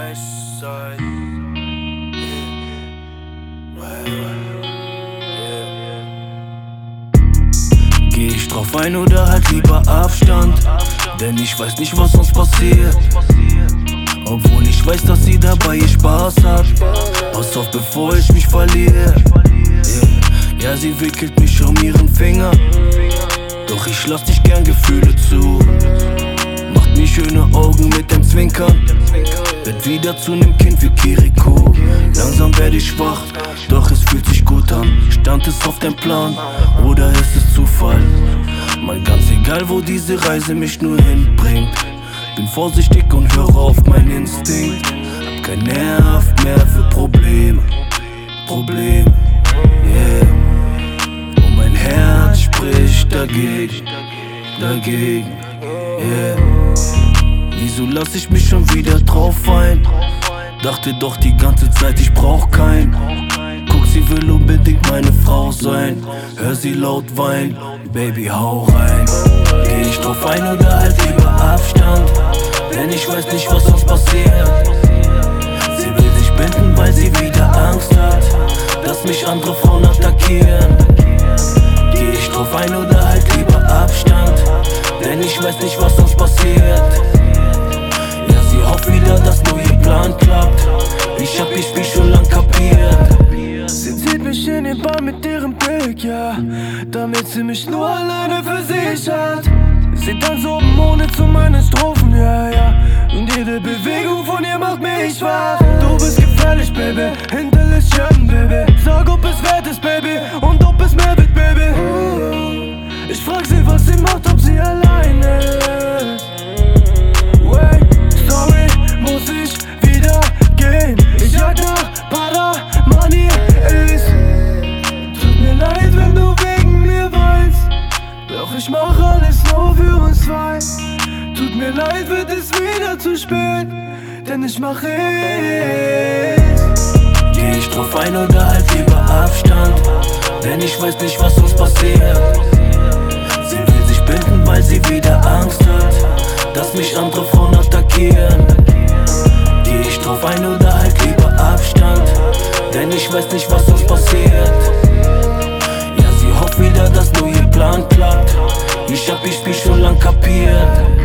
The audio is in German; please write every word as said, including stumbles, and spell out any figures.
Westside. Geh ich drauf ein oder halt lieber Abstand? Denn ich weiß nicht, was uns passiert. Obwohl ich weiß, dass sie dabei ihr Spaß hat. Pass auf, bevor ich mich verliere. Yeah. Ja, sie wickelt mich um ihren Finger. Doch ich lass nicht gern Gefühle zu. Macht mir schöne Augen mit dem Zwinkern. Werd wieder zu nem Kind wie Kiriko. Langsam werd ich schwach, doch es fühlt sich gut an. Stand es auf dem Plan oder ist es Zufall? Mal ganz egal, wo diese Reise mich nur hinbringt. Bin vorsichtig und höre auf meinen Instinkt. Hab kein Nerv mehr für Probleme, Probleme, yeah. Und mein Herz spricht dagegen, dagegen, yeah. Wieso lass ich mich schon wieder drauf ein? Dachte doch die ganze Zeit, ich brauch keinen. Guck, sie will unbedingt meine Frau sein. Hör sie laut weinen, Baby, hau rein. Geh ich drauf ein oder halt lieber Abstand? Denn ich weiß nicht, was uns passiert. Sie will sich binden, weil sie wieder Angst hat, dass mich andere Frauen attackieren. Geh ich drauf ein oder halt lieber Abstand? Denn ich weiß nicht, was uns passiert. Ja, sie hofft wieder, dass nur ihr Plan klappt. Ich hab ihr Spiel schon lang kapiert. Sie zieht mich in den Bann mit ihrem Blick, ja, damit sie mich nur alleine für sich hat. Sie tanzt oben ohne zu meinen Strophen, ja, ja. Und jede Bewegung von ihr macht mich wach. Du bist gefährlich, Baby, hinterlässt Scherben, Baby. Sag, ob es wert ist, Baby, und ob es mehr wird, Baby. Ich frag sie, was sie macht, ob sie alleine ist. Wait, sorry, muss ich wieder gehen. Ich jag nach Para, Money ist. Tut mir leid, wenn du wegen mir weinst. Doch ich mach alles nur für uns zwei. Tut mir leid, wird es wieder zu spät, denn ich mach es. Geh ich drauf ein oder halt lieber Abstand? Denn ich weiß nicht, was uns passiert. Sie will sich binden, weil sie wieder Angst hat, dass mich andere Frauen attackieren. Geh ich drauf ein oder halt lieber Abstand? Denn ich weiß nicht, was uns passiert. Ja, sie hofft wieder, dass nur ihr Plan klappt. Ich hab ihr Spiel schon lang kapiert.